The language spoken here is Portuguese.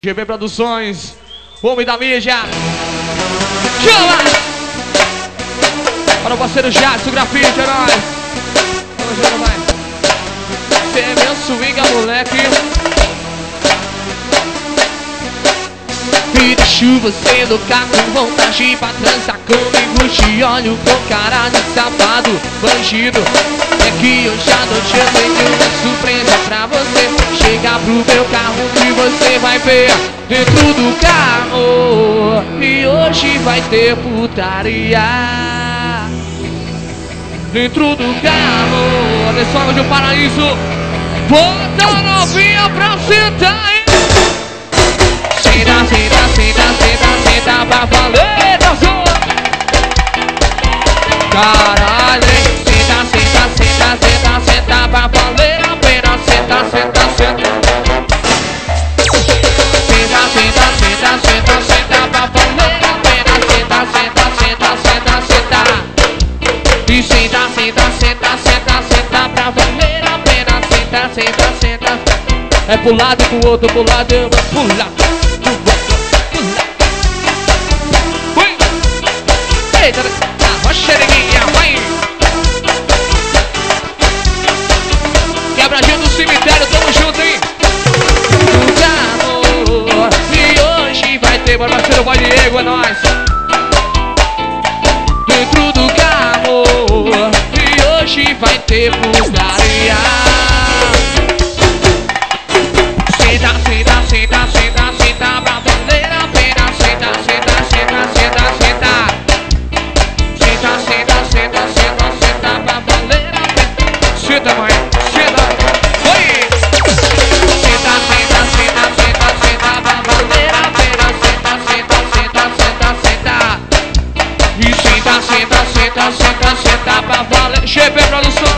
GB Produções, o homem da mídia. Chama! Para o parceiro Jadson, o grafite, é nóis. Vamos, já vai. Cê é meu swinga, moleque. Me deixo você louca com vontade pra transar comigo. Te olho com cara de safado, bandido. É que hoje à noite eu tenho uma surpresa pra você. Chega pro meu carro que você vai ver dentro do carro. E hoje vai ter putaria dentro do carro. Atenção, de Paraíso. Bota novinha pra sentar, hein? Senta, senta, senta, senta, senta pra valer, dançou. Caralho, hein? Senta, senta, senta, senta, senta pra valer a pena. Senta, senta, senta. Senta, senta, senta, senta, senta pra valer a pena. Senta, senta, senta, senta, senta. E senta, senta, senta, senta, senta pra valer a pena. Senta, senta, senta. É pro lado e pro outro, pro lado eu vou pular. Eita, arrocha neguinha, vai! Quebradinho do cemitério, tamo junto, hein? Amor, e hoje vai ter, bora parceiro, vai Diego, é nóis! Dentro do carro, e hoje vai ter putaria. Senta, senta, senta, senta, senta, pra valer a pena. Senta, senta, senta, senta, senta. Senta, senta, senta, senta, senta, pra valer a pena. Senta, mãe, senta. Oi! Senta, senta, senta, senta, senta, pra valer a pena. Senta, senta, senta, senta, senta. E senta, senta, senta, senta, senta, pra valer. GB Produções.